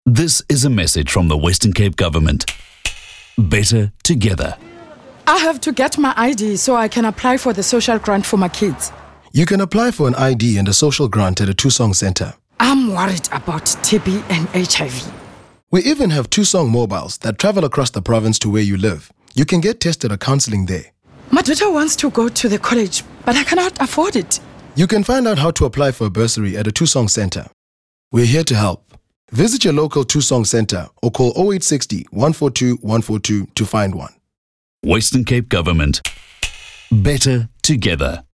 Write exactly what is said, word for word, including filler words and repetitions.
This is a message from the Western Cape Government. Better together. I have to get my I D so I can apply for the social grant for my kids. You can apply for an I D and a social grant at a Tusong Center. I'm worried about T B and H I V. We even have Tusong mobiles that travel across the province to where you live. You can get tested or counseling there. My daughter wants to go to the college, but I cannot afford it. You can find out how to apply for a bursary at a Tusong Center. We're here to help. Visit your local Tusong Center or call oh eight six zero, one four two, one four two to find one. Western Cape Government. Better together.